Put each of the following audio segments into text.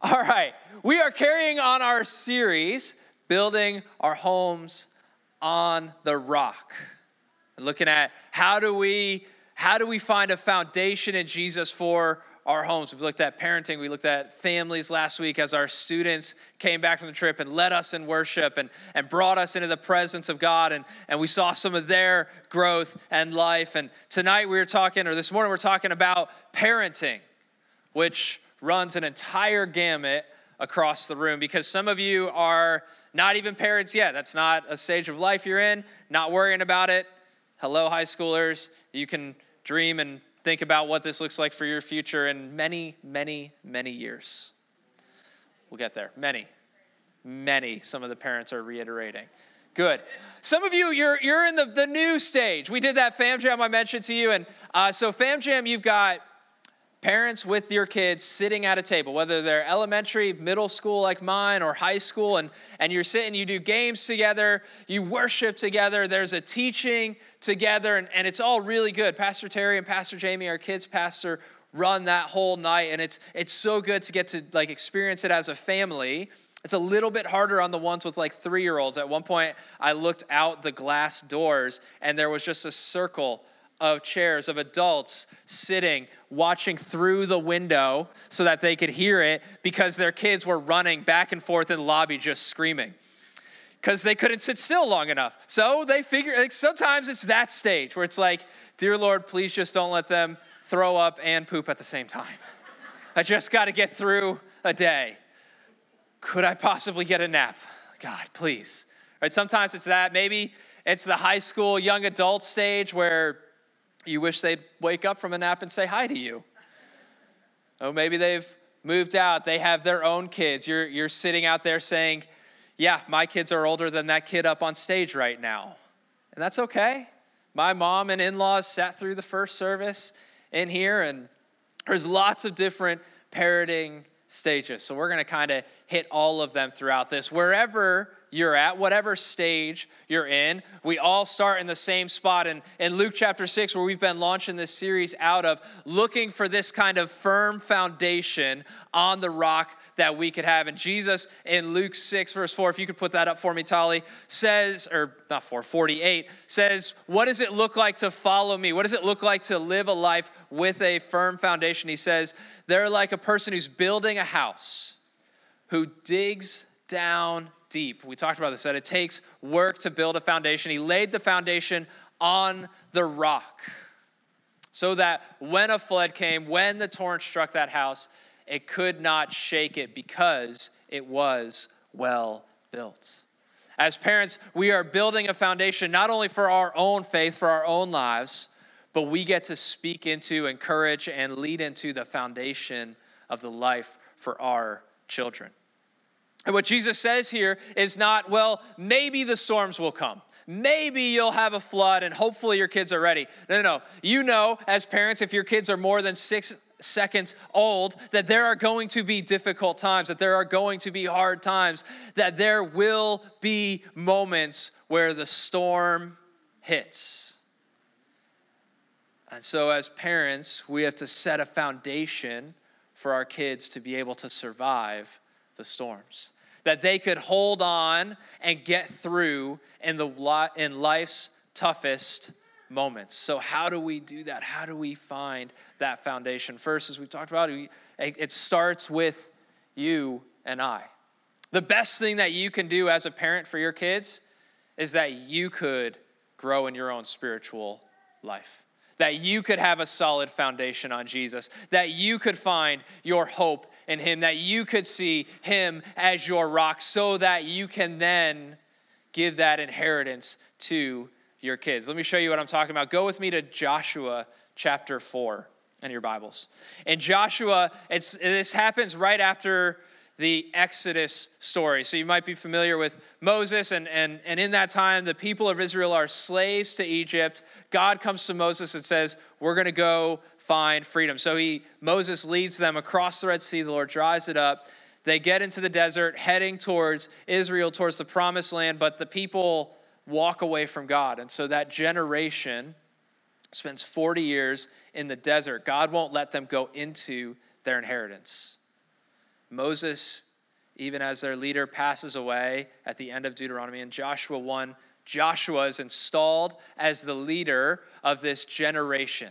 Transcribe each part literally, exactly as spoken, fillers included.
All right, we are carrying on our series, Building Our Homes on the Rock. Looking at how do we how do we find a foundation in Jesus for our homes. We've looked at parenting. We looked at families last week as our students came back from the trip and led us in worship and, and brought us into the presence of God. And, and we saw some of their growth and life. And tonight we were talking, or this morning we're talking about parenting, which runs an entire gamut across the room, because some of you are not even parents yet. That's not a stage of life you're in, not worrying about it. Hello, high schoolers. You can dream and think about what this looks like for your future in many, many, many years. We'll get there. Many, many, some of the parents are reiterating. Good. Some of you, you're you're in the, the new stage. We did that Fam Jam I mentioned to you. And uh, so Fam Jam, you've got parents with your kids sitting at a table, whether they're elementary, middle school like mine, or high school, and, and you're sitting, you do games together, you worship together, there's a teaching together, and, and it's all really good. Pastor Terry and Pastor Jamie, our kids' pastor, run that whole night, and it's it's so good to get to like experience it as a family. It's a little bit harder on the ones with like three-year-olds. At one point, I looked out the glass doors, and there was just a circle of chairs of adults sitting, watching through the window so that they could hear it, because their kids were running back and forth in the lobby just screaming because they couldn't sit still long enough. So they figure, like, sometimes it's that stage where it's like, dear Lord, please just don't let them throw up and poop at the same time. I just got to get through a day. Could I possibly get a nap? God, please. Right? Sometimes it's that. Maybe it's the high school young adult stage where you wish they'd wake up from a nap and say hi to you. Oh, maybe they've moved out. They have their own kids. You're you're sitting out there saying, yeah, my kids are older than that kid up on stage right now. And that's okay. My mom and in-laws sat through the first service in here, and there's lots of different parenting stages. So we're going to kind of hit all of them throughout this. Wherever you're at, whatever stage you're in, we all start in the same spot. And in Luke chapter six, where we've been launching this series out of, looking for this kind of firm foundation on the rock that we could have. And Jesus in Luke six, verse four, if you could put that up for me, Tali, says, or not four, forty-eight, says, what does it look like to follow me? What does it look like to live a life with a firm foundation? He says, they're like a person who's building a house, who digs down deep. We talked about this, that it takes work to build a foundation. He laid the foundation on the rock so that when a flood came, when the torrent struck that house, it could not shake it because it was well built. As parents, we are building a foundation not only for our own faith, for our own lives, but we get to speak into, encourage, and lead into the foundation of the life for our children. And what Jesus says here is not, well, maybe the storms will come. Maybe you'll have a flood and hopefully your kids are ready. No, no, no. You know, as parents, if your kids are more than six seconds old, that there are going to be difficult times, that there are going to be hard times, that there will be moments where the storm hits. And so as parents, we have to set a foundation for our kids to be able to survive the storms, that they could hold on and get through in the in life's toughest moments. So how do we do that? How do we find that foundation? First, as we talked about, it starts with you and I. The best thing that you can do as a parent for your kids is that you could grow in your own spiritual life, that you could have a solid foundation on Jesus, that you could find your hope in him, that you could see him as your rock so that you can then give that inheritance to your kids. Let me show you what I'm talking about. Go with me to Joshua chapter four in your Bibles. In Joshua, it's this happens right after the Exodus story. So you might be familiar with Moses, and, and, and in that time, the people of Israel are slaves to Egypt. God comes to Moses and says, we're going to go find freedom. So he Moses leads them across the Red Sea. The Lord dries it up. They get into the desert, heading towards Israel, towards the promised land, but the people walk away from God. And so that generation spends forty years in the desert. God won't let them go into their inheritance. Moses, even as their leader, passes away at the end of Deuteronomy. In Joshua one, Joshua is installed as the leader of this generation.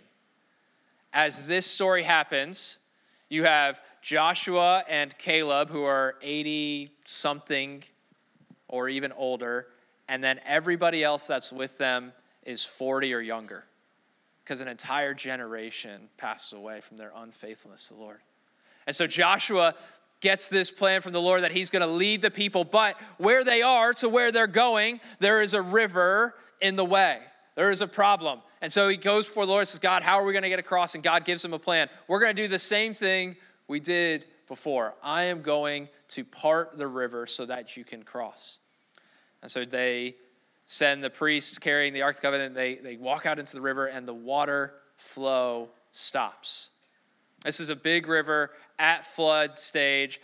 As this story happens, you have Joshua and Caleb, who are eighty-something or even older, and then everybody else that's with them is forty or younger, because an entire generation passes away from their unfaithfulness to the Lord. And so Joshua gets this plan from the Lord that he's going to lead the people, but where they are to where they're going, there is a river in the way. There is a problem. And so he goes before the Lord and says, God, how are we going to get across? And God gives him a plan. We're going to do the same thing we did before. I am going to part the river so that you can cross. And so they send the priests carrying the Ark of the Covenant. They, they walk out into the river, and the water flow stops. This is a big river at flood stage.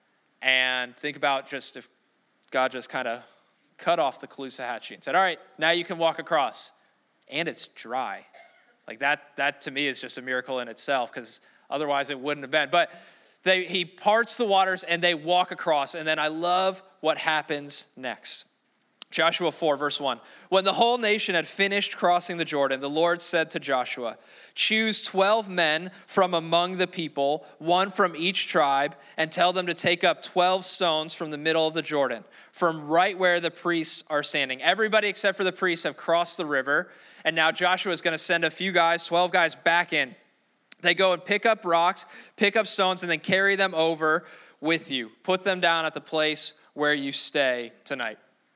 And think about just if God just kind of cut off the Caloosahatchee and said, all right, now you can walk across. And it's dry. Like that, that to me is just a miracle in itself, because otherwise it wouldn't have been. But they, he parts the waters and they walk across. And then I love what happens next. Joshua four, verse one. When the whole nation had finished crossing the Jordan, the Lord said to Joshua, choose twelve men from among the people, one from each tribe, and tell them to take up twelve stones from the middle of the Jordan, from right where the priests are standing. Everybody except for the priests have crossed the river, and now Joshua is going to send a few guys, twelve guys, back in. They go and pick up rocks, pick up stones, and then carry them over with you. Put them down at the place where you stay tonight.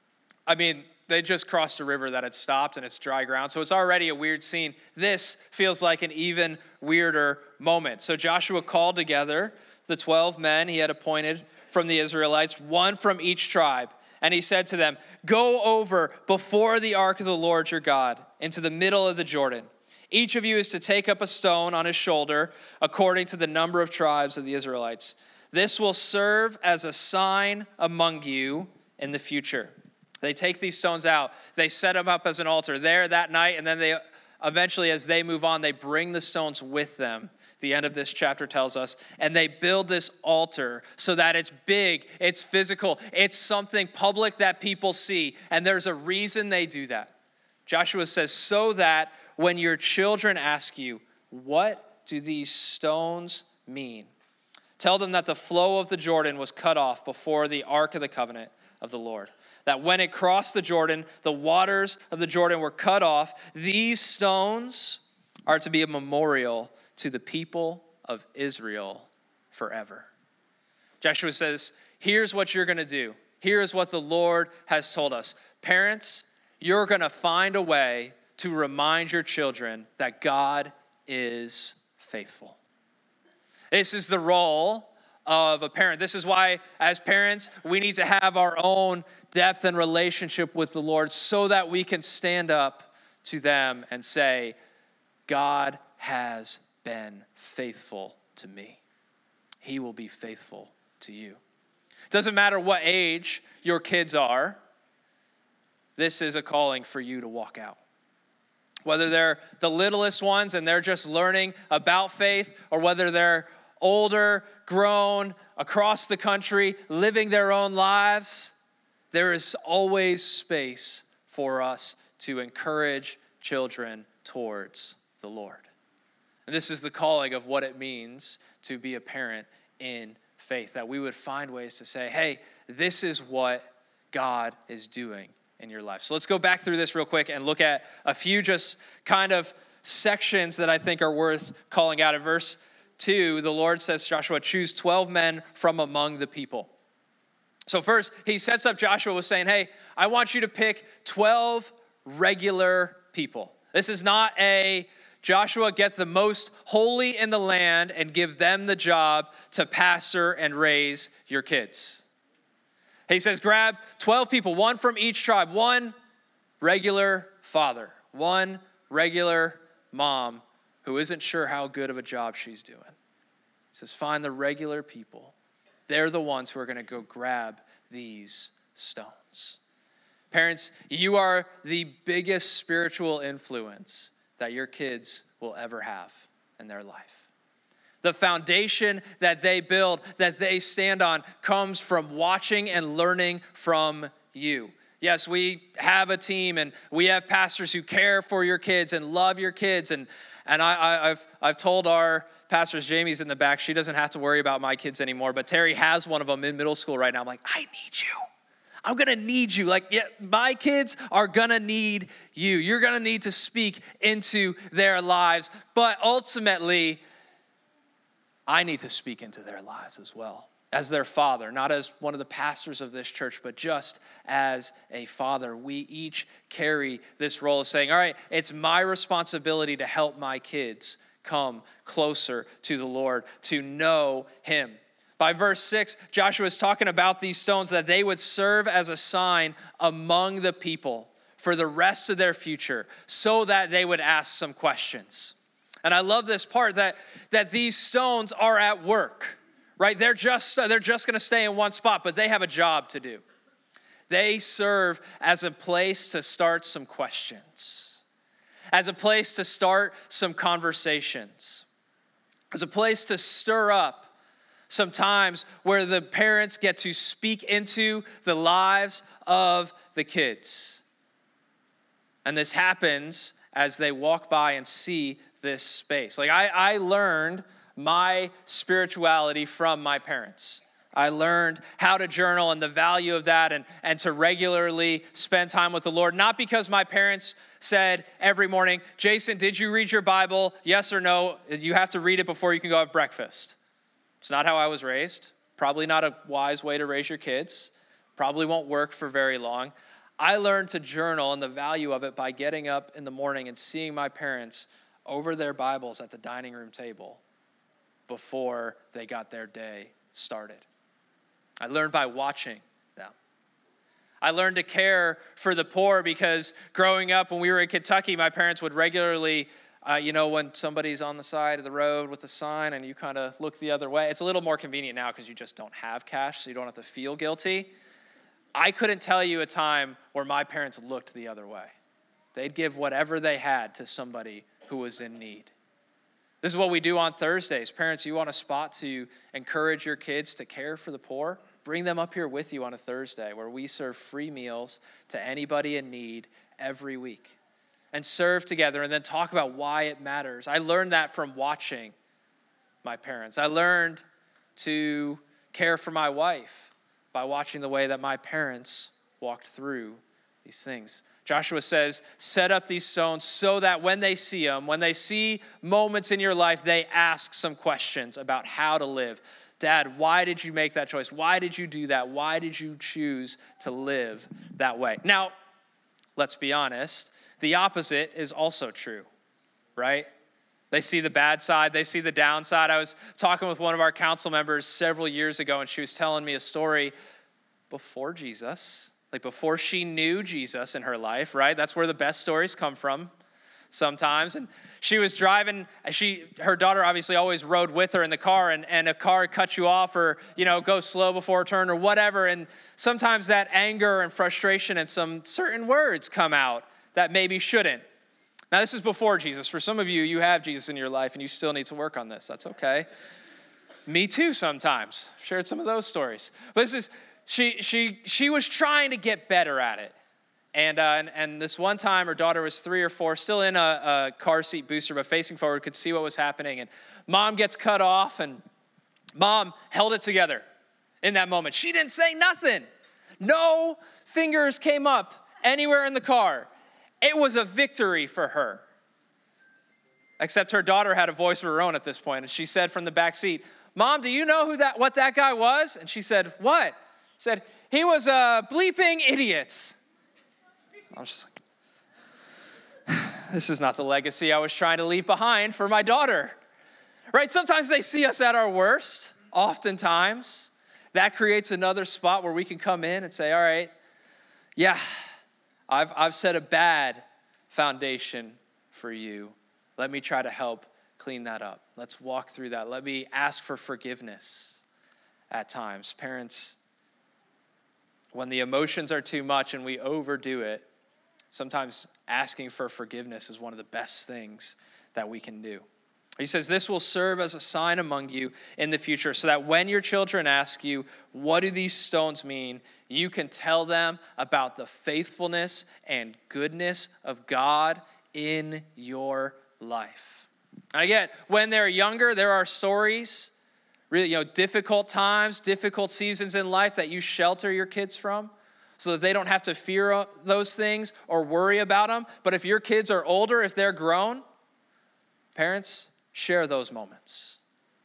I mean, they just crossed a river that had stopped and it's dry ground, so it's already a weird scene. This feels like an even weirder moment. So Joshua called together the twelve men he had appointed from the Israelites, one from each tribe. And he said to them, go over before the ark of the Lord your God into the middle of the Jordan. Each of you is to take up a stone on his shoulder according to the number of tribes of the Israelites. This will serve as a sign among you in the future. They take these stones out. They set them up as an altar there that night, and then they eventually, as they move on, they bring the stones with them. The end of this chapter tells us, and they build this altar so that it's big, it's physical, it's something public that people see, and there's a reason they do that. Joshua says, so that when your children ask you, what do these stones mean? Tell them that the flow of the Jordan was cut off before the Ark of the Covenant of the Lord. That when it crossed the Jordan, the waters of the Jordan were cut off. These stones are to be a memorial to the people of Israel forever. Joshua says, here's what you're going to do. Here's what the Lord has told us. Parents, you're going to find a way to remind your children that God is faithful. This is the role of a parent. This is why, as parents, we need to have our own depth and relationship with the Lord so that we can stand up to them and say, God has been faithful to me. He will be faithful to you. It doesn't matter what age your kids are. This is a calling for you to walk out. Whether they're the littlest ones and they're just learning about faith, or whether they're older, grown, across the country, living their own lives, there is always space for us to encourage children towards the Lord. And this is the calling of what it means to be a parent in faith, that we would find ways to say, hey, this is what God is doing in your life. So let's go back through this real quick and look at a few just kind of sections that I think are worth calling out. In verse two, the Lord says to Joshua, choose twelve men from among the people. So first, he sets up Joshua with saying, hey, I want you to pick twelve regular people. This is not a Joshua, get the most holy in the land and give them the job to pastor and raise your kids. He says, grab twelve people, one from each tribe, one regular father, one regular mom who isn't sure how good of a job she's doing. He says, find the regular people. They're the ones who are going to go grab these stones. Parents, you are the biggest spiritual influence that your kids will ever have in their life. The foundation that they build, that they stand on, comes from watching and learning from you. Yes, we have a team and we have pastors who care for your kids and love your kids. And, and I, I, I've, I've told our pastors, Jamie's in the back, she doesn't have to worry about my kids anymore, but Terry has one of them in middle school right now. I'm like, I need you. I'm going to need you. Like, yeah, my kids are going to need you. You're going to need to speak into their lives. But ultimately, I need to speak into their lives as well. As their father, not as one of the pastors of this church, but just as a father. We each carry this role of saying, all right, it's my responsibility to help my kids come closer to the Lord, to know him. By verse six, Joshua is talking about these stones, that they would serve as a sign among the people for the rest of their future, so that they would ask some questions. And I love this part, that, that these stones are at work, right? They're just, they're just going to stay in one spot, but they have a job to do. They serve as a place to start some questions, as a place to start some conversations, as a place to stir up some times where the parents get to speak into the lives of the kids. And this happens as they walk by and see this space. Like I, I learned my spirituality from my parents. I learned how to journal and the value of that, and, and to regularly spend time with the Lord. Not because my parents said every morning, Jason, did you read your Bible? Yes or no? You have to read it before you can go have breakfast. It's not how I was raised. Probably not a wise way to raise your kids. Probably won't work for very long. I learned to journal and the value of it by getting up in the morning and seeing my parents over their Bibles at the dining room table before they got their day started. I learned by watching them. I learned to care for the poor because growing up when we were in Kentucky, my parents would regularly, uh, you know, when somebody's on the side of the road with a sign and you kind of look the other way. It's a little more convenient now because you just don't have cash, so you don't have to feel guilty. I couldn't tell you a time where my parents looked the other way. They'd give whatever they had to somebody who was in need. This is what we do on Thursdays. Parents, you want a spot to encourage your kids to care for the poor? Bring them up here with you on a Thursday where we serve free meals to anybody in need every week and serve together and then talk about why it matters. I learned that from watching my parents. I learned to care for my wife by watching the way that my parents walked through these things. Joshua says, set up these stones so that when they see them, when they see moments in your life, they ask some questions about how to live. Dad, why did you make that choice? Why did you do that? Why did you choose to live that way? Now, let's be honest, the opposite is also true, right? They see the bad side. They see the downside. I was talking with one of our council members several years ago, and she was telling me a story before Jesus, like before she knew Jesus in her life, right? That's where the best stories come from sometimes. And she was driving, she, her daughter obviously always rode with her in the car, and, and a car cut you off or, you know, go slow before a turn or whatever. And sometimes that anger and frustration and some certain words come out that maybe shouldn't. Now, this is before Jesus. For some of you, you have Jesus in your life and you still need to work on this. That's okay. Me too sometimes. I've shared some of those stories. But this is, she she she was trying to get better at it. And, uh, and and this one time, her daughter was three or four, still in a, a car seat booster, but facing forward, could see what was happening. And mom gets cut off, and mom held it together in that moment. She didn't say nothing. No fingers came up anywhere in the car. It was a victory for her. Except her daughter had a voice of her own at this point, and she said from the back seat, Mom, do you know who that what that guy was? And she said, what? She said, he was a bleeping idiot. I was just like, this is not the legacy I was trying to leave behind for my daughter. Right? Sometimes they see us at our worst, oftentimes. That creates another spot where we can come in and say, all right, yeah, I've I've set a bad foundation for you. Let me try to help clean that up. Let's walk through that. Let me ask for forgiveness at times. Parents, when the emotions are too much and we overdo it, sometimes asking for forgiveness is one of the best things that we can do. He says, this will serve as a sign among you in the future so that when your children ask you, what do these stones mean? You can tell them about the faithfulness and goodness of God in your life. And again, when they're younger, there are stories, really, you know, difficult times, difficult seasons in life that you shelter your kids from so that they don't have to fear those things or worry about them. But if your kids are older, if they're grown, parents, share those moments.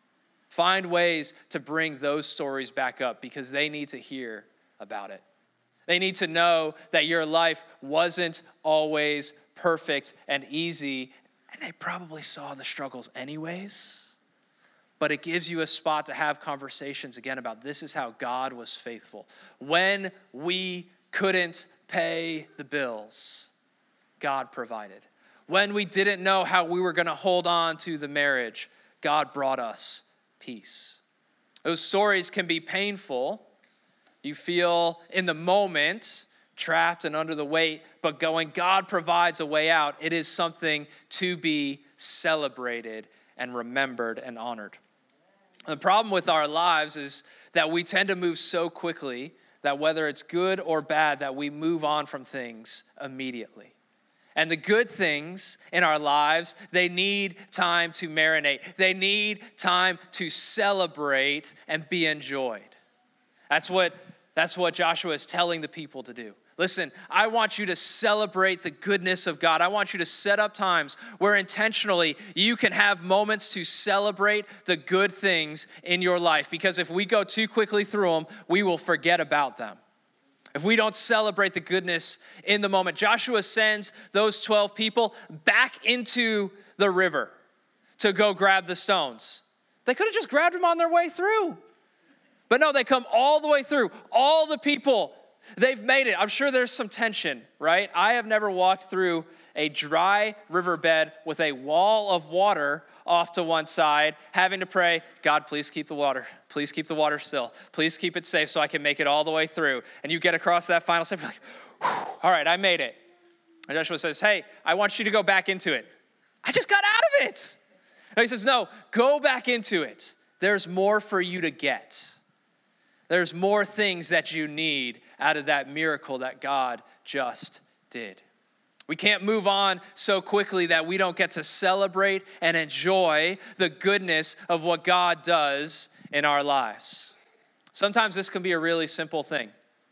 Find ways to bring those stories back up because they need to hear about it. They need to know that your life wasn't always perfect and easy, and they probably saw the struggles anyways. But it gives you a spot to have conversations again about this is how God was faithful. When we couldn't pay the bills, God provided. When we didn't know how we were going to hold on to the marriage, God brought us peace. Those stories can be painful. You feel in the moment trapped and under the weight, but going, God provides a way out. It is something to be celebrated and remembered and honored. The problem with our lives is that we tend to move so quickly that whether it's good or bad, that we move on from things immediately. And the good things in our lives, they need time to marinate. They need time to celebrate and be enjoyed. That's what, that's what Joshua is telling the people to do. Listen, I want you to celebrate the goodness of God. I want you to set up times where intentionally you can have moments to celebrate the good things in your life. Because if we go too quickly through them, we will forget about them. If we don't celebrate the goodness in the moment, Joshua sends those twelve people back into the river to go grab the stones. They could have just grabbed them on their way through. But no, they come all the way through. All the people, they've made it. I'm sure there's some tension, right? I have never walked through a dry riverbed with a wall of water off to one side, having to pray, God, please keep the water. Please keep the water still. Please keep it safe so I can make it all the way through. And you get across that final step, you're like, all right, I made it. And Joshua says, hey, I want you to go back into it. I just got out of it. And he says, no, go back into it. There's more for you to get. There's more things that you need out of that miracle that God just did. We can't move on so quickly that we don't get to celebrate and enjoy the goodness of what God does in our lives. Sometimes this can be a really simple thing.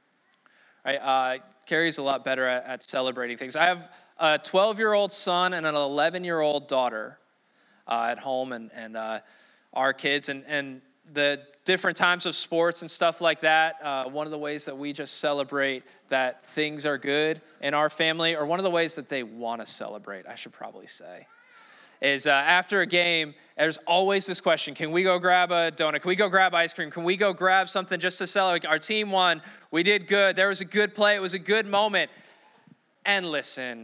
Right? Uh, Carrie's a lot better at, at celebrating things. I have a twelve-year-old son and an eleven-year-old daughter uh, at home, and, and uh, our kids, and, and the different times of sports and stuff like that. Uh, one of the ways that we just celebrate that things are good in our family, or one of the ways that they want to celebrate, I should probably say, is uh, after a game, there's always this question, can we go grab a donut? Can we go grab ice cream? Can we go grab something just to celebrate? Our team won. We did good. There was a good play. It was a good moment. And listen,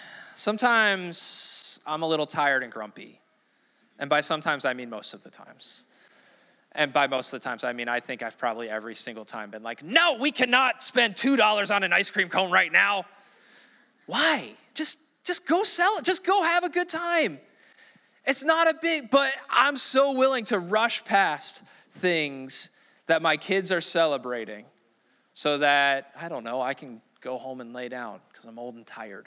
sometimes I'm a little tired and grumpy. And by sometimes, I mean most of the times. And by most of the times, I mean, I think I've probably every single time been like, no, we cannot spend two dollars on an ice cream cone right now. Why? Just, just go sell it. Just go have a good time. It's not a big, but I'm so willing to rush past things that my kids are celebrating so that, I don't know, I can go home and lay down because I'm old and tired.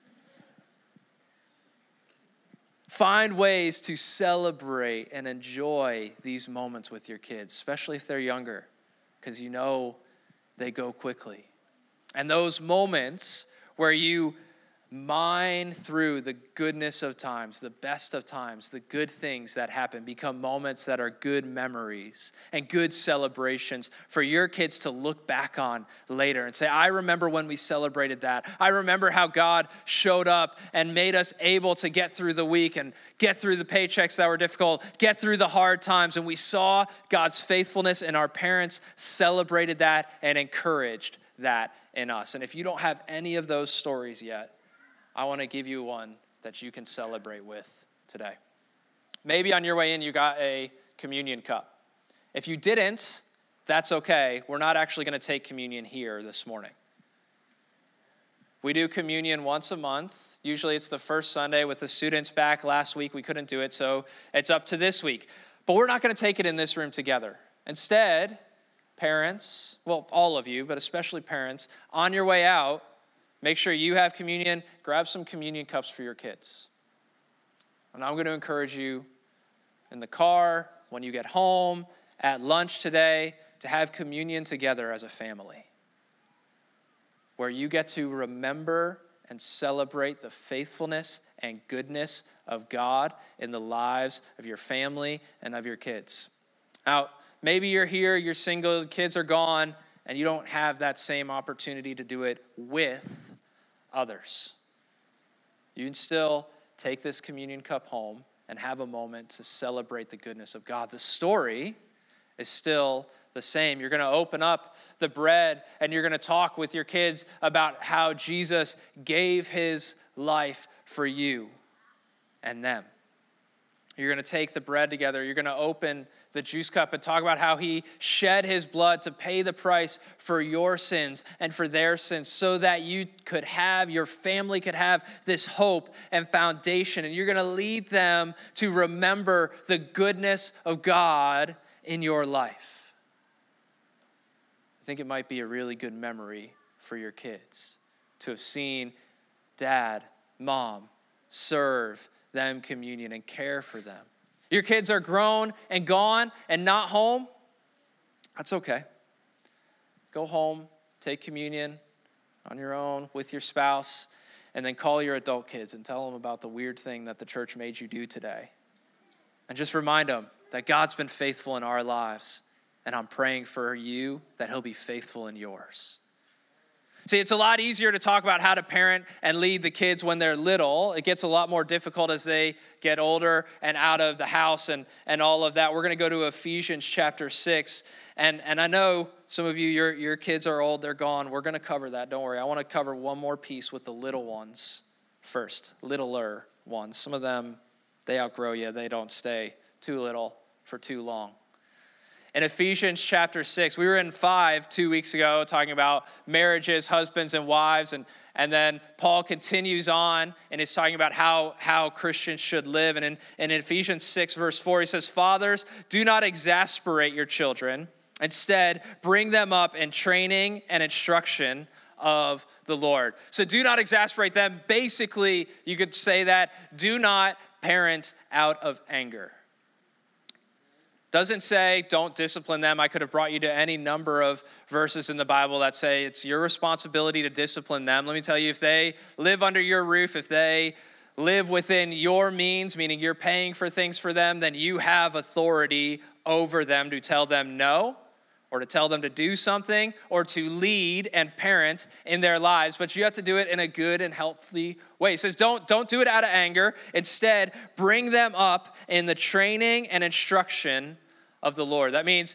Find ways to celebrate and enjoy these moments with your kids, especially if they're younger, because you know they go quickly. And those moments where you mine through the goodness of times, the best of times, the good things that happen become moments that are good memories and good celebrations for your kids to look back on later and say, I remember when we celebrated that. I remember how God showed up and made us able to get through the week and get through the paychecks that were difficult, get through the hard times. And we saw God's faithfulness, and our parents celebrated that and encouraged that in us. And if you don't have any of those stories yet, I want to give you one that you can celebrate with today. Maybe on your way in, you got a communion cup. If you didn't, that's okay. We're not actually going to take communion here this morning. We do communion once a month, Usually it's the first Sunday. With the students back last week, we couldn't do it, so it's up to this week. But we're not going to take it in this room together. Instead, parents, well, all of you, but especially parents, on your way out, make sure you have communion. Grab some communion cups for your kids. And I'm going to encourage you in the car, when you get home, at lunch today, to have communion together as a family, where you get to remember and celebrate the faithfulness and goodness of God in the lives of your family and of your kids. Now, maybe you're here, you're single, kids are gone, and you don't have that same opportunity to do it with others. You can still take this communion cup home and have a moment to celebrate the goodness of God. The story is still the same. You're going to open up the bread and you're going to talk with your kids about how Jesus gave his life for you and them. You're going to take the bread together. You're going to open the juice cup and talk about how he shed his blood to pay the price for your sins and for their sins so that you could have, your family could have this hope and foundation. And you're going to lead them to remember the goodness of God in your life. I think it might be a really good memory for your kids to have seen dad, mom serve them communion and care for them. Your kids are grown and gone and not home. That's okay. Go home, take communion on your own with your spouse, and then call your adult kids and tell them about the weird thing that the church made you do today. And just remind them that God's been faithful in our lives, and I'm praying for you that he'll be faithful in yours. See, it's a lot easier to talk about how to parent and lead the kids when they're little. It gets a lot more difficult as they get older and out of the house and, and all of that. We're going to go to Ephesians chapter six. And, and I know some of you, your, your kids are old, they're gone. We're going to cover that. Don't worry. I want to cover one more piece with the little ones first, littler ones. Some of them, they outgrow you. They don't stay too little for too long. In Ephesians chapter six, we were in five two weeks ago talking about marriages, husbands and wives, and, and then Paul continues on and is talking about how, how Christians should live. And in, in Ephesians six verse four, he says, "Fathers, do not exasperate your children. Instead, bring them up in training and instruction of the Lord." So do not exasperate them. Basically, you could say that, do not parent out of anger. Doesn't say don't discipline them. I could have brought you to any number of verses in the Bible that say it's your responsibility to discipline them. Let me tell you, if they live under your roof, if they live within your means, meaning you're paying for things for them, then you have authority over them to tell them no, or to tell them to do something, or to lead and parent in their lives. But you have to do it in a good and healthy way. It says don't, don't do it out of anger. Instead, bring them up in the training and instruction of the Lord. That means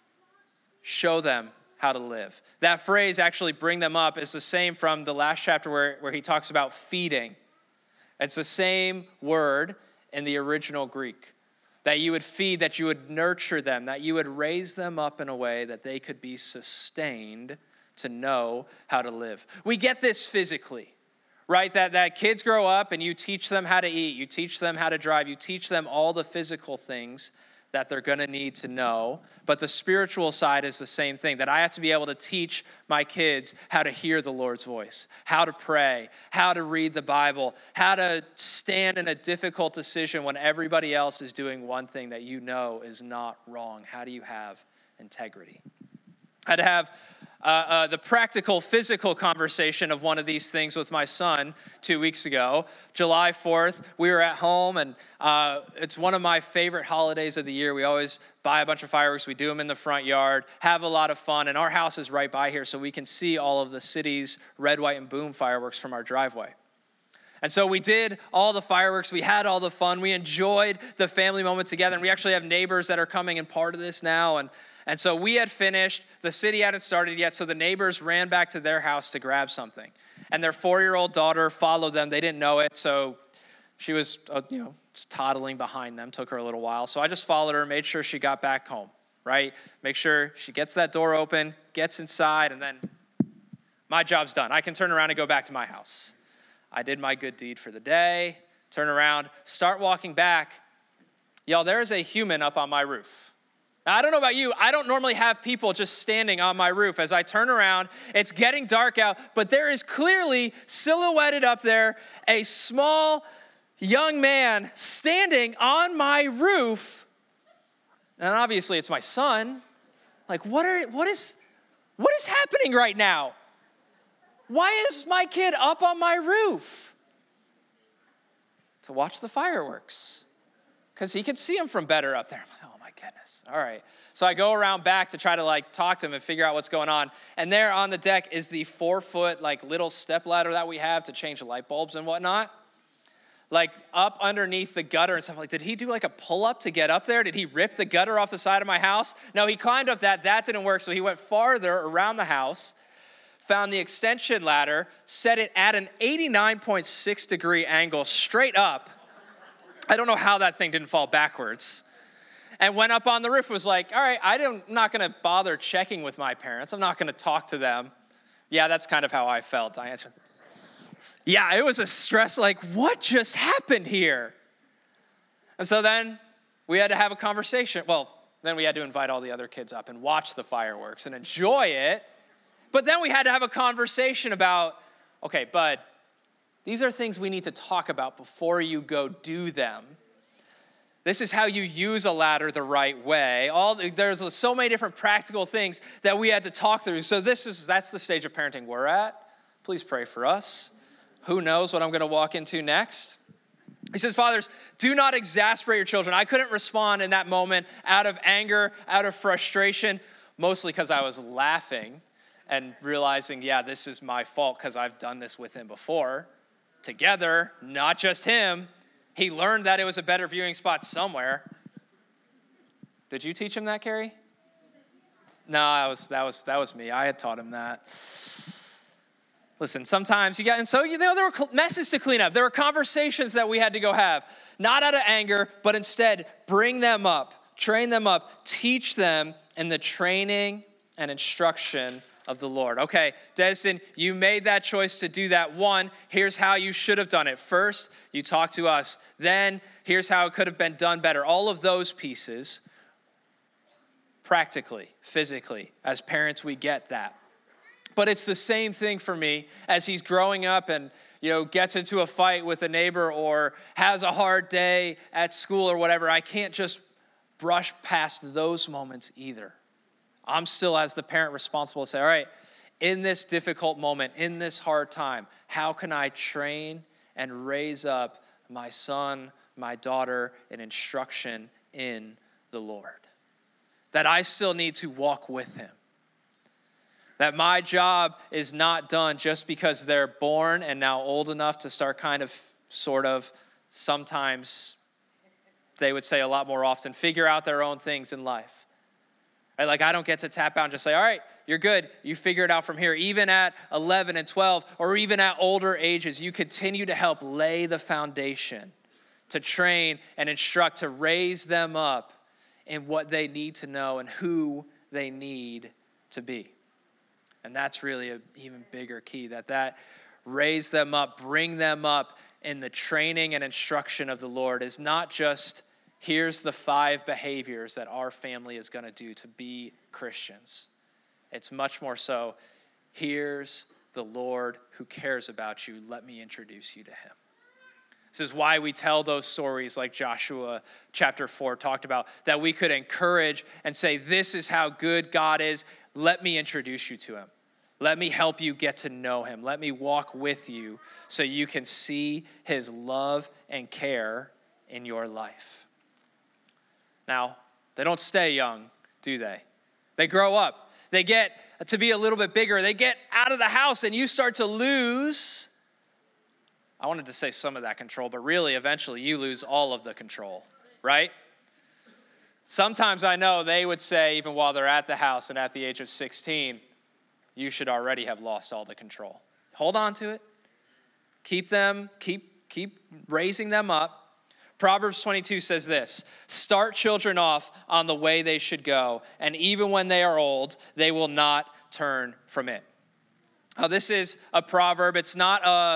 show them how to live. That phrase, actually bring them up, is the same from the last chapter where, where he talks about feeding. It's the same word in the original Greek. That you would feed, that you would nurture them, that you would raise them up in a way that they could be sustained to know how to live. We get this physically, right? That, that kids grow up and you teach them how to eat, you teach them how to drive, you teach them all the physical things that they're going to need to know. But the spiritual side is the same thing, that I have to be able to teach my kids how to hear the Lord's voice, how to pray, how to read the Bible, how to stand in a difficult decision when everybody else is doing one thing that you know is not wrong. How do you have integrity? I had to have uh, uh, the practical, physical conversation of one of these things with my son two weeks ago. July fourth, we were at home, and uh, it's one of my favorite holidays of the year. We always buy a bunch of fireworks. We do them in the front yard, have a lot of fun, and our house is right by here, so we can see all of the city's red, white, and boom fireworks from our driveway. And so we did all the fireworks. We had all the fun. We enjoyed the family moment together, and we actually have neighbors that are coming and part of this now, and And so we had finished, the city hadn't started yet, so the neighbors ran back to their house to grab something. And their four-year-old daughter followed them. They didn't know it, so she was, uh, you know, just toddling behind them. Took her a little while. So I just followed her, made sure she got back home, right? Make sure she gets that door open, gets inside, and then my job's done. I can turn around and go back to my house. I did my good deed for the day, turn around, start walking back. Y'all, there's a human up on my roof. Now, I don't know about you. I don't normally have people just standing on my roof. As I turn around, it's getting dark out, but there is clearly silhouetted up there a small young man standing on my roof. And obviously it's my son. Like, what are what is what is happening right now? Why is my kid up on my roof? To watch the fireworks. Because he could see them from better up there. I'm like, oh my goodness. All right. So I go around back to try to like talk to him and figure out what's going on. And there on the deck is the four foot like little step ladder that we have to change light bulbs and whatnot. Like up underneath the gutter and stuff. Like, did he do like a pull up to get up there? Did he rip the gutter off the side of my house? No, he climbed up that. That didn't work. So he went farther around the house, found the extension ladder, set it at an eighty-nine point six degree angle straight up. I don't know how that thing didn't fall backwards. And went up on the roof, was like, all right, I don't, I'm not going to bother checking with my parents. I'm not going to talk to them. Yeah, that's kind of how I felt. I actually, yeah, it was a stress, like, what just happened here? And so then we had to have a conversation. Well, then we had to invite all the other kids up and watch the fireworks and enjoy it. But then we had to have a conversation about, okay, bud, these are things we need to talk about before you go do them. This is how you use a ladder the right way. All there's so many different practical things that we had to talk through. So this is that's the stage of parenting we're at. Please pray for us. Who knows what I'm going to walk into next? He says, fathers, do not exasperate your children. I couldn't respond in that moment out of anger, out of frustration, mostly because I was laughing and realizing, yeah, this is my fault because I've done this with him before. Together, not just him. He learned that it was a better viewing spot somewhere. Did you teach him that, Carrie? No, that was that was that was me. I had taught him that. Listen, sometimes you got, and so you know there were messes to clean up. There were conversations that we had to go have, not out of anger, but instead bring them up, train them up, teach them in the training and instruction of the Lord. Okay, Destin, you made that choice to do that. One, here's how you should have done it. First, you talked to us. Then, here's how it could have been done better. All of those pieces, practically, physically, as parents, we get that. But it's the same thing for me as he's growing up and, you know, gets into a fight with a neighbor or has a hard day at school or whatever. I can't just brush past those moments either. I'm still, as the parent, responsible to say, all right, in this difficult moment, in this hard time, how can I train and raise up my son, my daughter in instruction in the Lord? That I still need to walk with him. That my job is not done just because they're born and now old enough to start kind of, sort of, sometimes, they would say a lot more often, figure out their own things in life. Right, like I don't get to tap out and just say, all right, you're good. You figure it out from here. Even at eleven and twelve, or even at older ages, you continue to help lay the foundation, to train and instruct, to raise them up in what they need to know and who they need to be. And that's really an even bigger key, that that raise them up, bring them up in the training and instruction of the Lord is not just here's the five behaviors that our family is going to do to be Christians. It's much more so, here's the Lord who cares about you. Let me introduce you to him. This is why we tell those stories like Joshua chapter four talked about, that we could encourage and say, this is how good God is. Let me introduce you to him. Let me help you get to know him. Let me walk with you so you can see his love and care in your life. Now, they don't stay young, do they? They grow up. They get to be a little bit bigger. They get out of the house and you start to lose, I wanted to say some of that control, but really eventually you lose all of the control, right? Sometimes I know they would say, even while they're at the house and at the age of sixteen, you should already have lost all the control. Hold on to it. Keep them, keep, keep raising them up. Proverbs twenty-two says this, start children off on the way they should go, and even when they are old, they will not turn from it. Now, this is a proverb. It's not a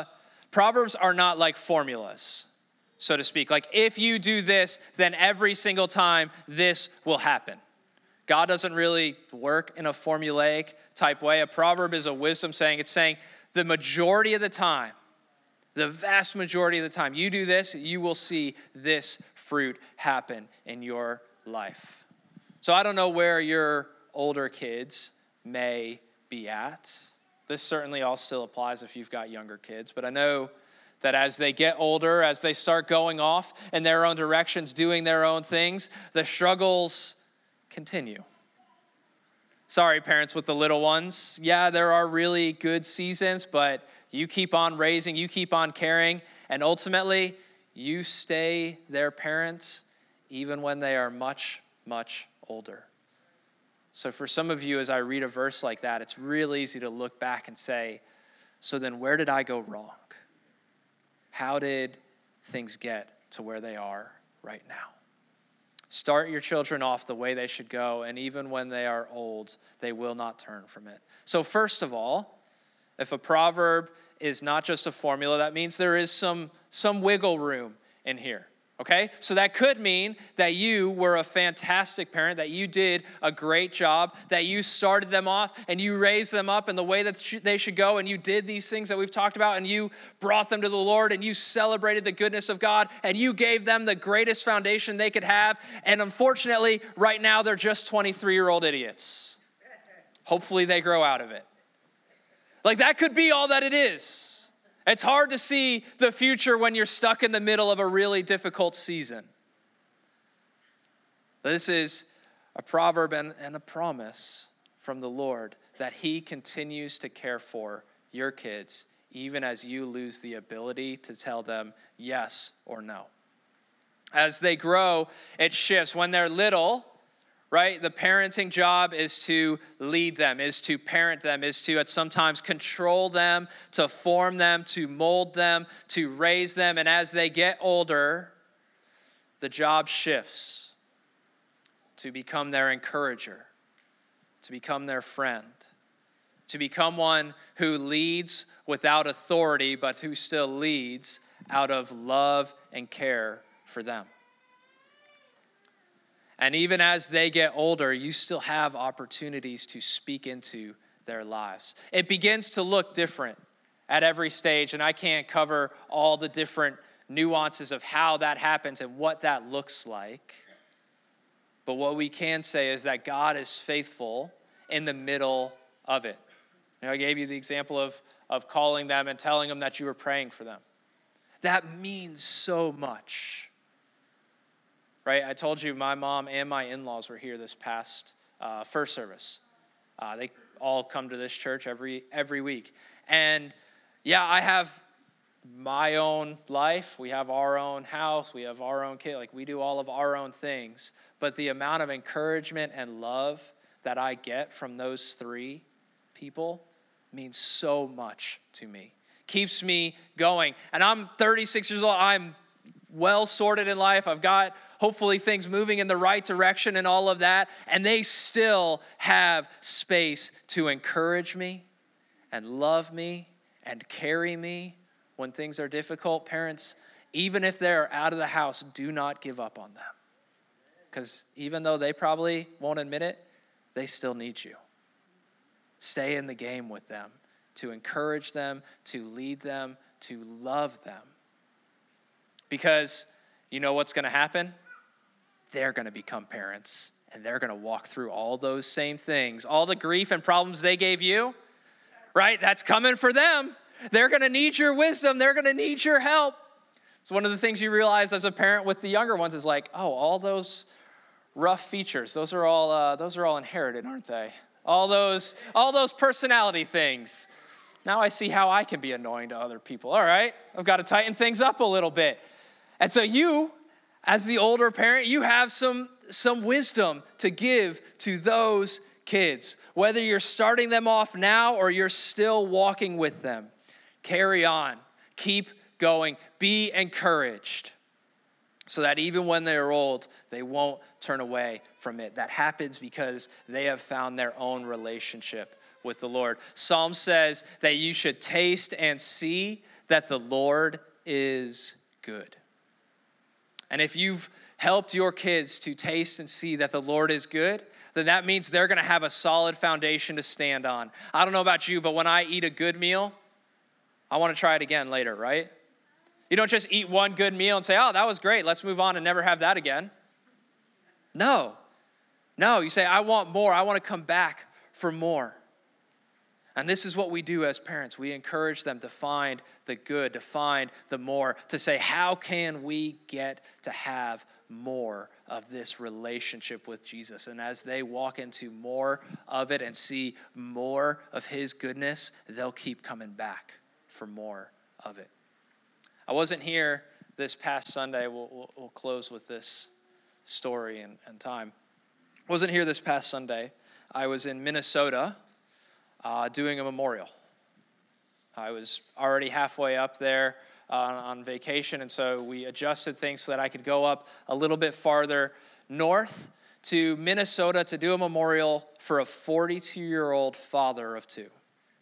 Proverbs are not like formulas, so to speak. Like if you do this, then every single time this will happen. God doesn't really work in a formulaic type way. A proverb is a wisdom saying, it's saying the majority of the time, the vast majority of the time, you do this, you will see this fruit happen in your life. So I don't know where your older kids may be at. This certainly all still applies if you've got younger kids, but I know that as they get older, as they start going off in their own directions, doing their own things, the struggles continue. Sorry, parents with the little ones. Yeah, there are really good seasons, but you keep on raising, you keep on caring, and ultimately, you stay their parents even when they are much, much older. So for some of you, as I read a verse like that, it's real easy to look back and say, so then where did I go wrong? How did things get to where they are right now? Start your children off the way they should go, and even when they are old, they will not turn from it. So first of all, if a proverb is not just a formula, that means there is some, some wiggle room in here. Okay, so that could mean that you were a fantastic parent, that you did a great job, that you started them off and you raised them up in the way that they should go, and you did these things that we've talked about, and you brought them to the Lord, and you celebrated the goodness of God, and you gave them the greatest foundation they could have, and unfortunately, right now, they're just twenty-three-year-old idiots. Hopefully they grow out of it. Like that could be all that it is. It's hard to see the future when you're stuck in the middle of a really difficult season. But this is a proverb and, and a promise from the Lord that he continues to care for your kids, even as you lose the ability to tell them yes or no. As they grow, it shifts. When they're little, right, the parenting job is to lead them, is to parent them, is to at sometimes control them, to form them, to mold them, to raise them. And as they get older, the job shifts to become their encourager, to become their friend, to become one who leads without authority, but who still leads out of love and care for them. And even as they get older, you still have opportunities to speak into their lives. It begins to look different at every stage, and I can't cover all the different nuances of how that happens and what that looks like. But what we can say is that God is faithful in the middle of it. You know, I gave you the example of, of calling them and telling them that you were praying for them. That means so much. Right, I told you my mom and my in-laws were here this past uh, first service. Uh, they all come to this church every every week. And yeah, I have my own life. We have our own house. We have our own kid. Like we do all of our own things. But the amount of encouragement and love that I get from those three people means so much to me. Keeps me going. And I'm thirty-six years old. I'm well sorted in life. I've got hopefully things moving in the right direction and all of that. And they still have space to encourage me and love me and carry me when things are difficult. Parents, even if they're out of the house, do not give up on them. Because even though they probably won't admit it, they still need you. Stay in the game with them, to encourage them, to lead them, to love them. Because you know what's going to happen? They're going to become parents, and they're going to walk through all those same things. All the grief and problems they gave you, right? That's coming for them. They're going to need your wisdom. They're going to need your help. It's one of the things you realize as a parent with the younger ones is like, oh, all those rough features, those are all uh, those are all inherited, aren't they? All those, all those personality things. Now I see how I can be annoying to other people. All right, I've got to tighten things up a little bit. And so you, as the older parent, you have some, some wisdom to give to those kids. Whether you're starting them off now or you're still walking with them, carry on, keep going, be encouraged so that even when they're old, they won't turn away from it. That happens because they have found their own relationship with the Lord. Psalm says that you should taste and see that the Lord is good. And if you've helped your kids to taste and see that the Lord is good, then that means they're going to have a solid foundation to stand on. I don't know about you, but when I eat a good meal, I want to try it again later, right? You don't just eat one good meal and say, oh, that was great, let's move on and never have that again. No. No, you say, I want more. I want to come back for more. And this is what we do as parents. We encourage them to find the good, to find the more, to say, how can we get to have more of this relationship with Jesus? And as they walk into more of it and see more of his goodness, they'll keep coming back for more of it. I wasn't here this past Sunday. We'll, we'll, we'll close with this story and, and time. I wasn't here this past Sunday. I was in Minnesota uh, doing a memorial. I was already halfway up there uh, on vacation, and so we adjusted things so that I could go up a little bit farther north to Minnesota to do a memorial for a forty-two-year-old father of two.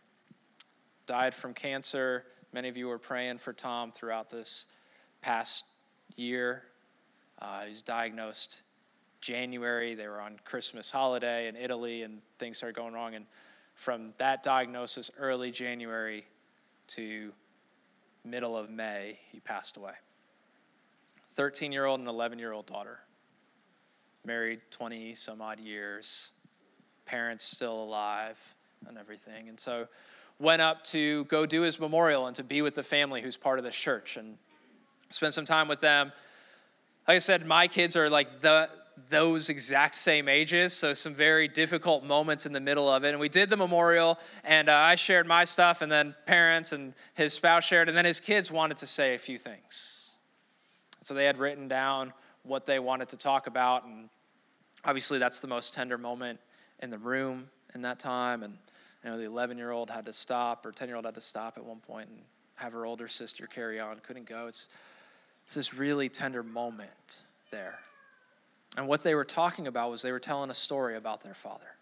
Died from cancer. Many of you were praying for Tom throughout this past year. Uh, he was diagnosed January. They were on Christmas holiday in Italy, and things started going wrong. And from that diagnosis, early January to middle of May, he passed away. thirteen-year-old and eleven-year-old daughter. Married twenty some odd years. Parents still alive and everything. And so went up to go do his memorial and to be with the family who's part of this church and spend some time with them. Like I said, my kids are like the those exact same ages, so some very difficult moments in the middle of it. And we did the memorial, and uh, I shared my stuff, and then parents and his spouse shared, and then his kids wanted to say a few things. So they had written down what they wanted to talk about, and obviously that's the most tender moment in the room in that time. And you know, the eleven-year-old had to stop, or ten-year-old had to stop at one point and have her older sister carry on, couldn't go. It's, it's this really tender moment there. And what they were talking about was they were telling a story about their father,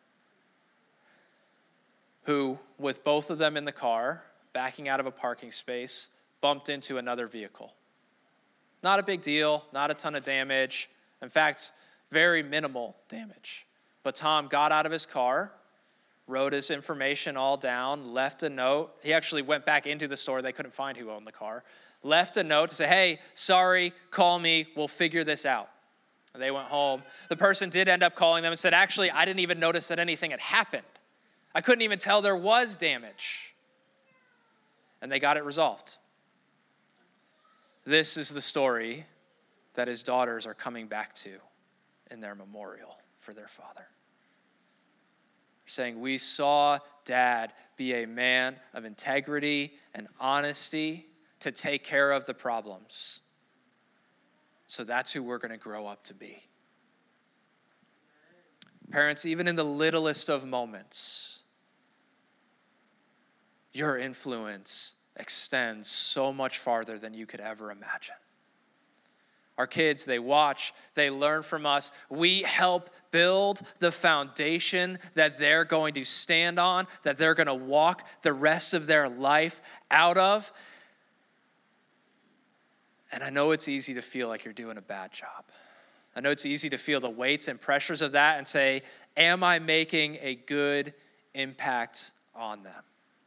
who, with both of them in the car, backing out of a parking space, bumped into another vehicle. Not a big deal, not a ton of damage. In fact, very minimal damage. But Tom got out of his car, wrote his information all down, left a note. He actually went back into the store. They couldn't find who owned the car. Left a note to say, hey, sorry, call me. We'll figure this out. They went home. The person did end up calling them and said, actually, I didn't even notice that anything had happened. I couldn't even tell there was damage. And they got it resolved. This is the story that his daughters are coming back to in their memorial for their father. Saying, we saw Dad be a man of integrity and honesty to take care of the problems. So that's who we're going to grow up to be. Parents, even in the littlest of moments, your influence extends so much farther than you could ever imagine. Our kids, they watch, they learn from us. We help build the foundation that they're going to stand on, that they're going to walk the rest of their life out of. And I know it's easy to feel like you're doing a bad job. I know it's easy to feel the weights and pressures of that and say, am I making a good impact on them?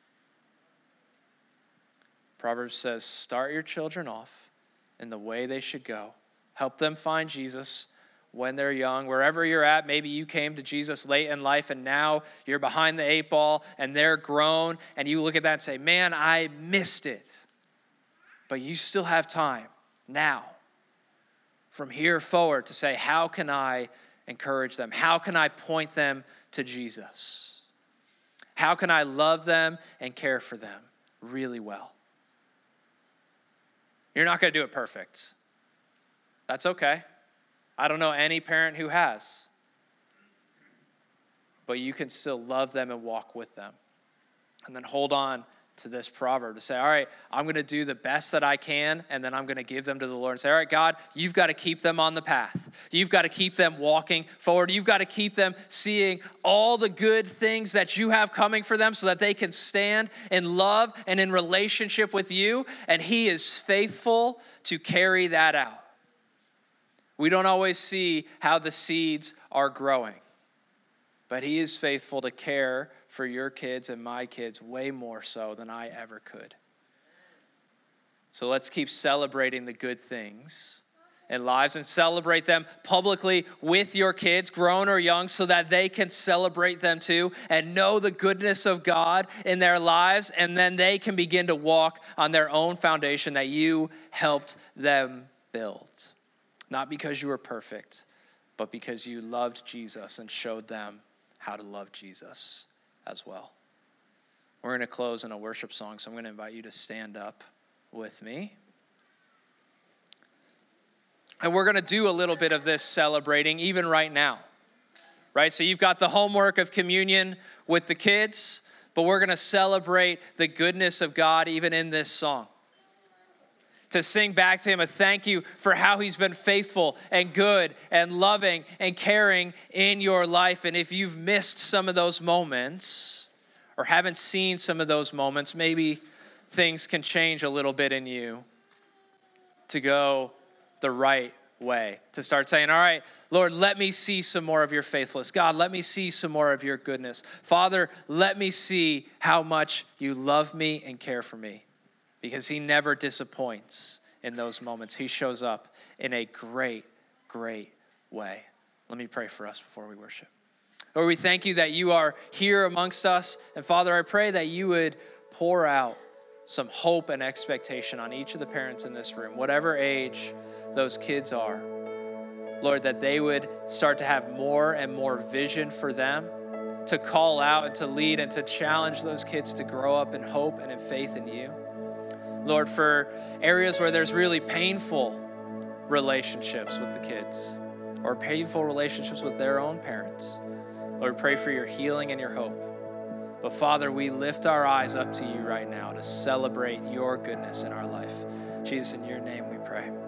Proverbs says, start your children off in the way they should go. Help them find Jesus when they're young. Wherever you're at, maybe you came to Jesus late in life and now you're behind the eight ball and they're grown and you look at that and say, man, I missed it. But you still have time now from here forward to say, how can I encourage them? How can I point them to Jesus? How can I love them and care for them really well? You're not going to do it perfect. That's okay. I don't know any parent who has. But you can still love them and walk with them. And then hold on to this proverb, to say, all right, I'm going to do the best that I can, and then I'm going to give them to the Lord and say, all right, God, you've got to keep them on the path. You've got to keep them walking forward. You've got to keep them seeing all the good things that you have coming for them so that they can stand in love and in relationship with you, and he is faithful to carry that out. We don't always see how the seeds are growing, but he is faithful to care for your kids and my kids way more so than I ever could. So let's keep celebrating the good things in lives and celebrate them publicly with your kids, grown or young, so that they can celebrate them too and know the goodness of God in their lives, and then they can begin to walk on their own foundation that you helped them build. Not because you were perfect, but because you loved Jesus and showed them how to love Jesus as well. We're going to close in a worship song, so I'm going to invite you to stand up with me. And we're going to do a little bit of this celebrating even right now, right? So you've got the homework of communion with the kids, but we're going to celebrate the goodness of God even in this song. To sing back to him a thank you for how he's been faithful and good and loving and caring in your life. And if you've missed some of those moments or haven't seen some of those moments, maybe things can change a little bit in you to go the right way. To start saying, all right, Lord, let me see some more of your faithfulness. God, let me see some more of your goodness. Father, let me see how much you love me and care for me. Because he never disappoints in those moments. He shows up in a great, great way. Let me pray for us before we worship. Lord, we thank you that you are here amongst us. And Father, I pray that you would pour out some hope and expectation on each of the parents in this room, whatever age those kids are. Lord, that they would start to have more and more vision for them, to call out and to lead and to challenge those kids to grow up in hope and in faith in you. Lord, for areas where there's really painful relationships with the kids or painful relationships with their own parents, Lord, pray for your healing and your hope. But Father, we lift our eyes up to you right now to celebrate your goodness in our life. Jesus, in your name we pray.